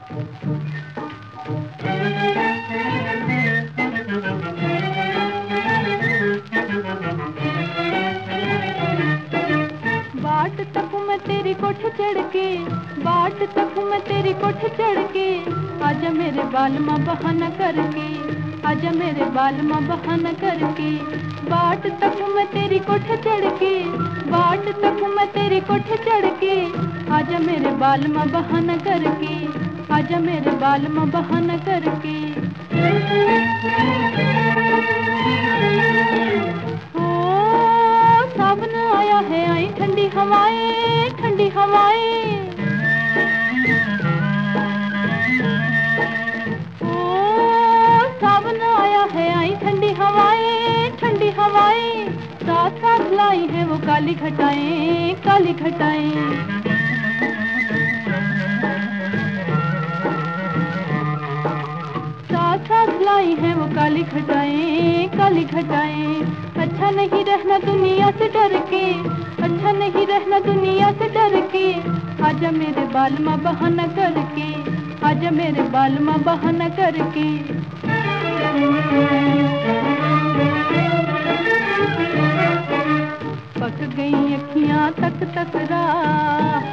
बाट तक मैं तेरी कोठ चढ़ के, बाट तक मैं तेरी कोठ चढ़ के, आजा मेरे बाल माँ बहाना करके, आजा मेरे बाल माँ बहाना करके। बाट तक मैं तेरी कोठ चढ़ के, बाट तक मैं तेरी कोठ चढ़ के, आजा मेरे बाल माँ बहाना करके, आजा मेरे बाल माँ बहाना करके। सावन आया है, आई ठंडी हवाएं, ठंडी हवाएं। सावन आया है, आई ठंडी हवाएं, ठंडी हवाएं। साथ साथ लाई है वो काली घटाएं, काली घटाएं। साथ लाई है वो काली घटाएं, काली घटाएं। अच्छा नहीं रहना दुनिया से डर के, अच्छा नहीं रहना दुनिया से डर के, आजा मेरे बाल माँ बहाना करके, आजा मेरे बाल माँ बहाना करके। पक गई अखियाँ तक तक राह,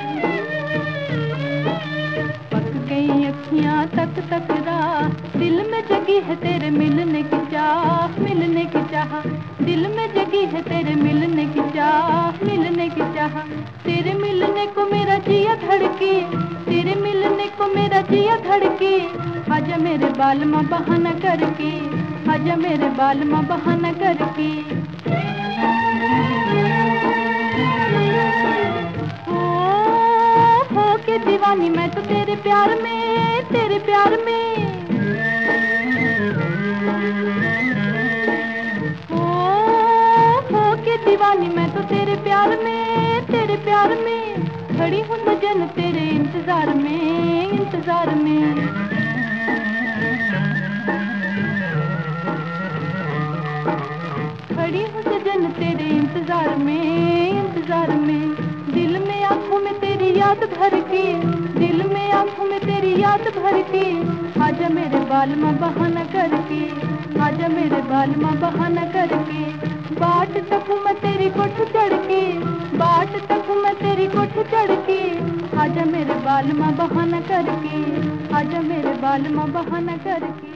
पक गई अखियाँ तक तक राह, दिल में जगी है तेरे मिलने की चाह, मिलने की चाह। दिल में जगी है तेरे मिलने की चाह, मिलने की चाह। तेरे मिलने को मेरा जिया धड़के, तेरे मिलने को मेरा जिया धड़के, आजा मेरे बाल माँ बहाना करके, आजा मेरे बाल माँ बहाना करके। हो के दीवानी मैं तो तेरे प्यार में, तेरे प्यार में। दीवानी मैं तो तेरे प्यार में, तेरे प्यार में। खड़ी हूँ सजन तेरे इंतजार में, इंतजार में। खड़ी हूँ सजन तेरे इंतजार में, इंतजार में। दिल में आंखों में तेरी याद भर के, दिल में आंखों में तेरी याद भर के, आजा मेरे बाल माँ बहाना करके, आजा मेरे बाल माँ बहाना करके। बाट तक मैं तेरी कोठ चढ़ के, बाट तक मैं तेरी कोठ चढ़ के, आजा मेरे बाल माँ बहाना करके, आजा मेरे बाल माँ बहाना करके।